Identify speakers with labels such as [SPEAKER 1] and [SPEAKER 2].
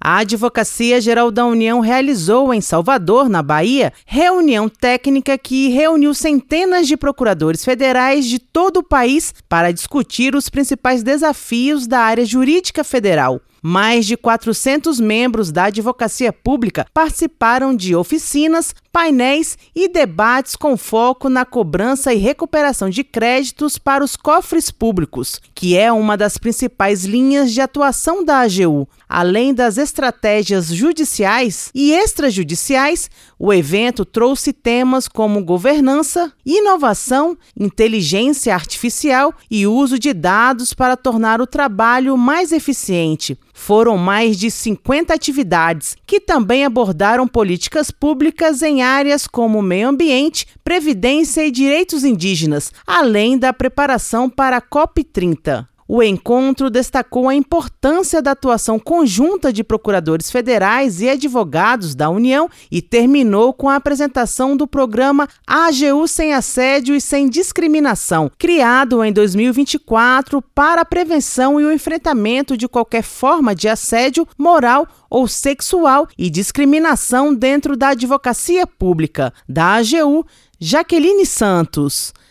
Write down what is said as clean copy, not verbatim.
[SPEAKER 1] A Advocacia Geral da União realizou em Salvador, na Bahia, reunião técnica que reuniu centenas de procuradores federais de todo o país para discutir os principais desafios da área jurídica federal. Mais de 400 membros da advocacia pública participaram de oficinas, painéis e debates com foco na cobrança e recuperação de créditos para os cofres públicos, que é uma das principais linhas de atuação da AGU. Além das estratégias judiciais e extrajudiciais, o evento trouxe temas como governança, inovação, inteligência artificial e uso de dados para tornar o trabalho mais eficiente. Foram mais de 50 atividades, que também abordaram políticas públicas em áreas como meio ambiente, previdência e direitos indígenas, além da preparação para a COP30. O encontro destacou a importância da atuação conjunta de procuradores federais e advogados da União e terminou com a apresentação do programa AGU Sem Assédio e Sem Discriminação, criado em 2024 para a prevenção e o enfrentamento de qualquer forma de assédio moral ou sexual e discriminação dentro da advocacia pública. Da AGU, Jaqueline Santos.